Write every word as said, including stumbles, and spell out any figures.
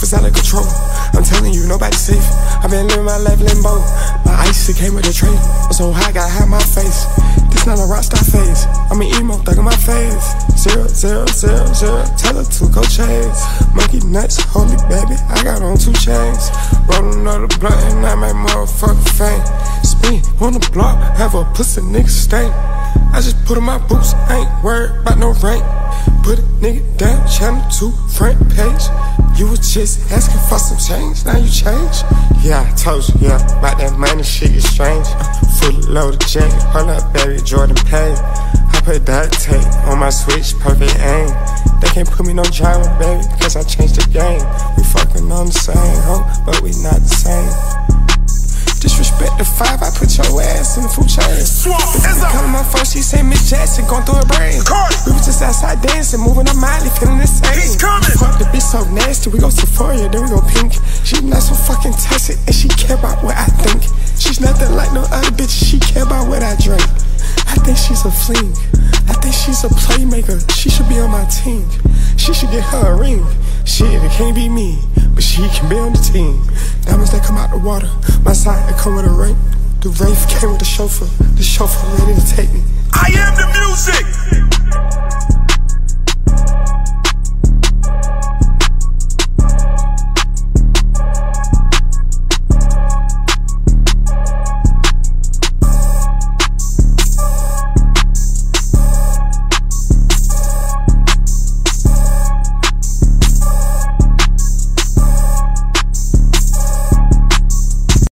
it's out of control. I'm telling you, nobody's safe. I've been living my life limbo. My ice, it came with a tray. I'm so high, gotta hide my face. This not a rockstar phase. I'm an emo, thug in my face. Zero, zero, zero, zero. Tell her to go chase. Monkey nuts, holy baby, I got on two chains. Rollin' another blunt and I make motherfucker faint. Spin on the block, have a pussy nigga stain. I just put on my boots, I ain't worried about no rank. Put a nigga down, channel two, front page. You was just asking for some change, now you change. Yeah, I told you, yeah, about that money shit is strange. Full loaded J, hold up baby, Jordan Pay. I put duct tape on my switch, perfect aim. They can't put me no driver, baby, cause I changed the game. We fucking on the same hoe, but we not the same. Disrespect the five, I put your ass in the food chain. Swamp is up. Calling my phone, she say Miss Jackson going through her brain. Cardi. We was just outside dancing, moving her Miley, feeling the same. He's coming. Fuck the bitch so nasty, we go Sephora, then we go pink. She not so fucking tested, and she care about what I think. She's nothing like no other bitch, she care about what I drink. I think she's a fling, I think she's a playmaker. She should be on my team, she should get her a ring. Shit, it can't be me, but she can be on the team. Diamonds that come out the water, my side that come with a ring. The Wraith came with the chauffeur, the chauffeur ready to take me. I am the music.